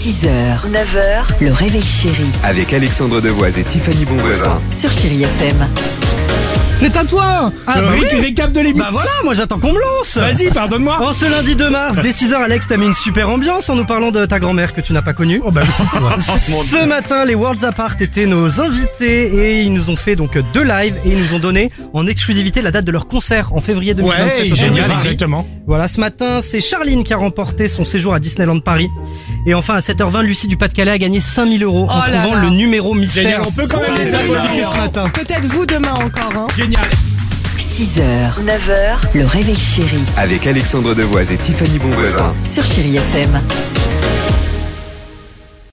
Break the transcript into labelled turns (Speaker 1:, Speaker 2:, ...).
Speaker 1: 6h, 9h, le réveil chéri
Speaker 2: Avec Alexandre Devoise et Tiffany Bonvoisin.
Speaker 1: sur Chéri FM.
Speaker 3: C'est à toi. Récap de l'émission.
Speaker 4: Bah voilà, moi j'attends qu'on me lance.
Speaker 3: Vas-y, pardonne-moi.
Speaker 4: En ce lundi 2 mars, dès 6h, Alex, t'as mis une super ambiance en nous parlant de ta grand-mère que tu n'as pas connue.
Speaker 3: Oh bah,
Speaker 4: Ce matin, les Worlds Apart étaient nos invités et ils nous ont fait donc 2 lives et ils nous ont donné en exclusivité la date de leur concert en février 2027.
Speaker 3: ouais,
Speaker 4: au
Speaker 3: génial,
Speaker 4: Paris.
Speaker 3: exactement.
Speaker 4: Voilà, ce matin, c'est Charline qui a remporté son séjour à Disneyland Paris. Et enfin, à 7h20, Lucie du Pas-de-Calais a gagné 5 000 € en
Speaker 5: là
Speaker 4: trouvant
Speaker 5: là.
Speaker 4: le numéro mystère.
Speaker 3: Génial, on peut quand même les applaudir.
Speaker 4: ce matin.
Speaker 5: Peut-être vous demain encore, hein.
Speaker 3: Génial.
Speaker 1: 6h, 9h, le réveil chéri
Speaker 2: Avec Alexandre Devoise et Tiffany Bonvoisin.
Speaker 1: sur Chéri FM.